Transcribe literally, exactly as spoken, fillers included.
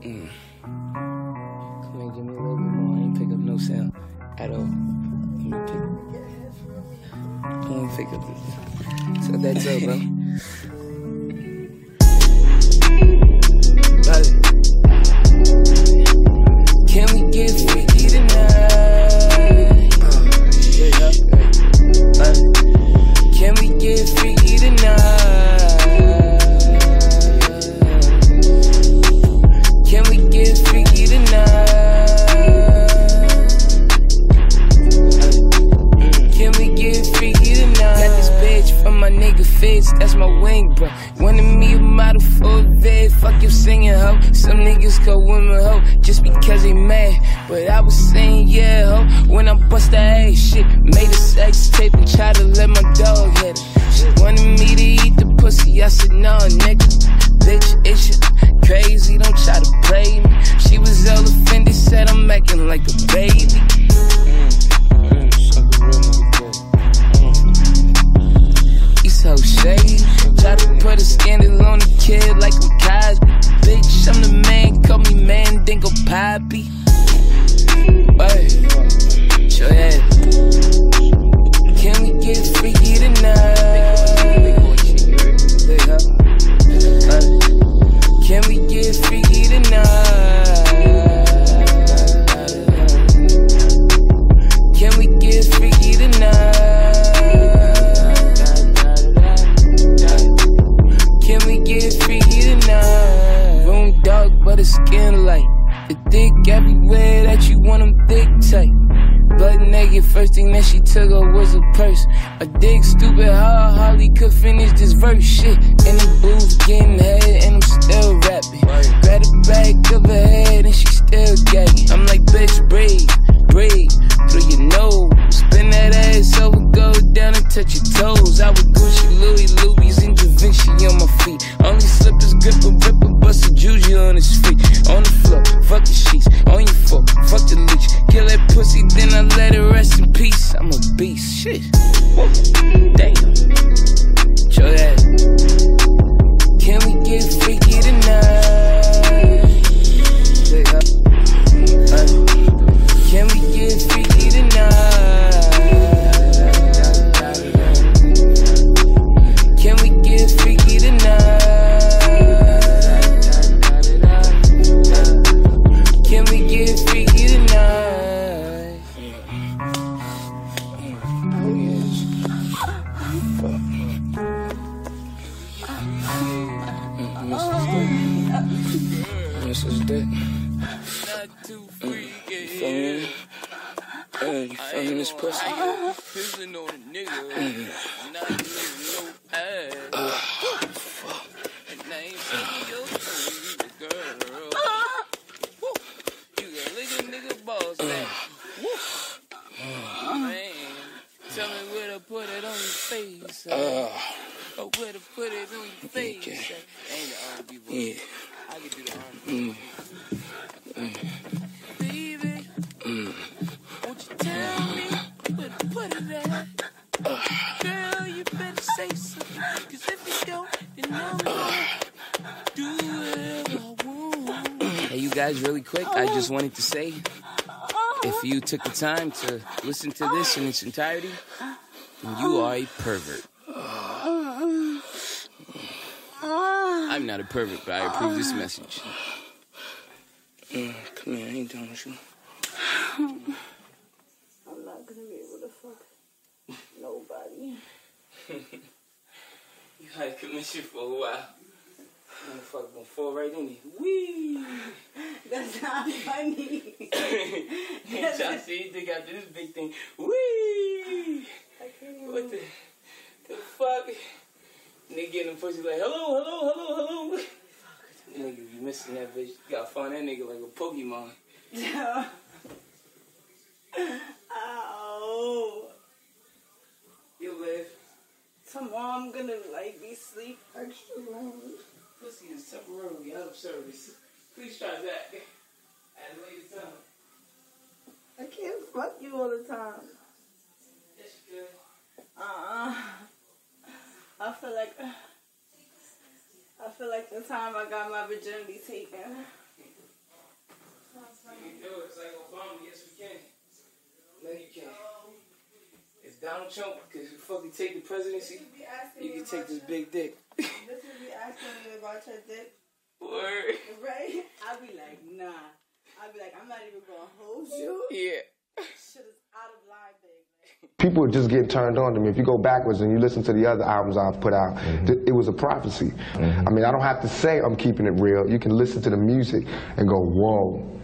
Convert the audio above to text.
Mm. Come here, give me a little bit more. I ain't pick up no sound at all. Let me pick. I won't pick up this. So that's all, bro. Can we get freaky tonight? Uh, yeah, yeah. Uh, can we get freaky tonight? Can we get freaky tonight? Uh, can we get freaky tonight? Got this bitch from my nigga Fitz, that's my wing, bro. Wanted me a model for a vid, fuck you singing, ho. Some niggas call women, ho, just because they mad. But I was saying, yeah, ho, when I bust that ass shit. Made a sex tape and tried to let my dog hit it. She wanted me to eat the pussy, I said, no, nigga. Bitch, it's you crazy, don't try to play me. She was all offended, said I'm acting like a baby. So shady, try to put a scandal on the kid like I'm Cosby. Bitch, I'm the man, call me man, dingo poppy. Hey, show that. Can we get freaky tonight? Uh, can we get freaky tonight? Can we get freaky tonight? Can we get freaky tonight? Room dark, but the skin light. The dick everywhere that you want them thick tight. Blood naked, first thing that she took her was a purse. A dick stupid, how Holly could finish this verse. Shit, in the booth, getting head, and I'm still rapping. Grab the back of her head, and she still gagging. I'm like, bitch, breathe, breathe through your nose. Spin that ass over, go down and touch your toes. I would Gucci, Louis, Louis, and Da Vinci on my feet. Only slippers, grip a ripper, bust a juju on his feet. On the floor, fuck the sheets, on your fork, fuck the leech. Kill that pussy, then I let it rest in peace. I'm a beast, shit. Whoa. Damn. Show that. Can we get freaky tonight? Uh, can we get freaky tonight? Can we get freaky tonight? Can we get freaky tonight? Oh yes. Fuck. Missus Dick. Not too freaky. Feel me? Hey, you feel me, this pussy? Pissing on a nigga. Not even no ass. Fuck. And I ain't seen your baby girl. Woo. You got lick a nigga balls back. Woo. Man, tell me where to put it on your face. Uh, or where to put it on your face. Okay. Ain't the R and B boy. Yeah. I can do the R and B. Mm. Mm. Baby, mm. won't you tell me where to put it at? Uh. Girl, you better say something. Cause if you don't, then I'm gonna do whatever I want. Hey, you guys, really quick, I just wanted to say, if you took the time to listen to this in its entirety, then you are a pervert. I'm not a pervert, but I approve this message. Mm, come here, I ain't done with you. I'm not gonna be able to fuck nobody. You had commission for a while. I'm fucking gonna fall right in it. Wee! That's not funny. That's y'all see, you think after this big thing. Wee! I can't even. What the, the fuck? Nigga getting the pussy like, hello, hello, hello, hello. Nigga, you missing that bitch. You gotta find that nigga like a Pokemon. Yeah. Ow. You live. Tomorrow I'm gonna like be sleep extra long. Pussy is temporarily out of service. Please try that at a later time. I can't fuck you all the time. Yes, you could. Uh-uh. I feel like I feel like the time I got my virginity taken. can do it. It's like Obama. Yes, we can. No, you can't. If Donald Trump could fucking take the presidency, you can take this big dick. This would be asking me about your dick. Word. Right? I'll be like, nah. I'll be like, I'm not even gonna hold you. Yeah. Shit is out of line, babe. People just get turned on to me. If you go backwards and you listen to the other albums I've put out, mm-hmm. th- it was a prophecy. Mm-hmm. I mean, I don't have to say I'm keeping it real. You can listen to the music and go, whoa.